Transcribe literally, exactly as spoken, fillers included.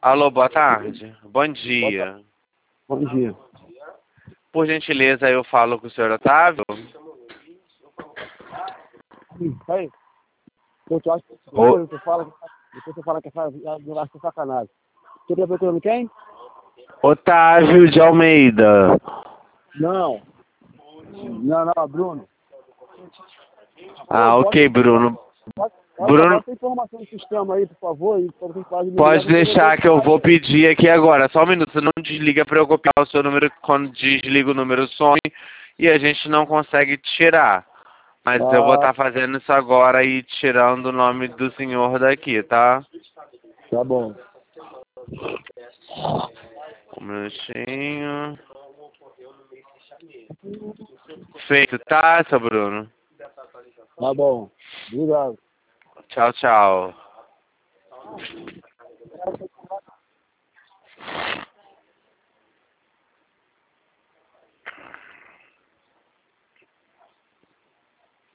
Alô, boa tarde. Bom dia. Bom dia. Por gentileza, eu falo com o senhor Otávio. Sim, aí. Eu te acho que Ô. depois você fala, depois você fala que faz, eu acho que é sacanagem. Você tá procurando quem? Otávio de Almeida. Não. Não, não, Bruno. Ah, ok, Bruno. Bota, Bruno, bota a informação no sistema aí, por favor, e para você fazer pode deixar que eu vou pedir aqui agora. Só um minuto, você não desliga para eu copiar o seu número. Quando desliga o número some e a gente não consegue tirar. Mas eu vou Ah, estar fazendo isso agora e tirando o nome do senhor daqui, tá? tá bom. Um minutinho. Feito, tá, seu Bruno? Tá bom. Obrigado. Tchau, tchau.